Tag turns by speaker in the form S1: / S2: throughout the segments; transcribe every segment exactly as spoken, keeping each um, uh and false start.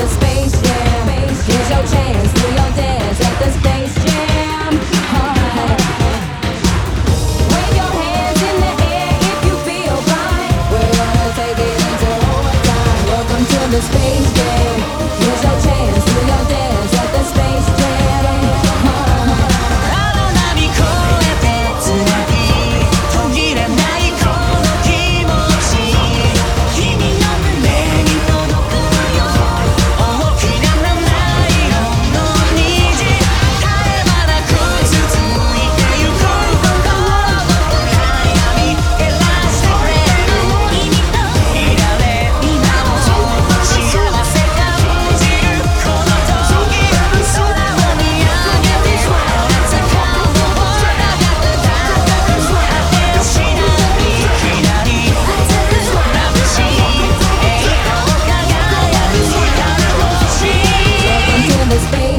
S1: the Space Jam. Here's your chance, do your dance at the Space Jam. Alright. Wave your hands in the air if you feel right. We're gonna take it into overtime. Welcome to the Space Jam. Here's your chance, do your dance at the Space Jam.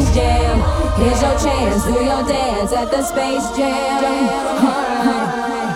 S1: Here's your chance, do your dance at the Space Jam. Alright.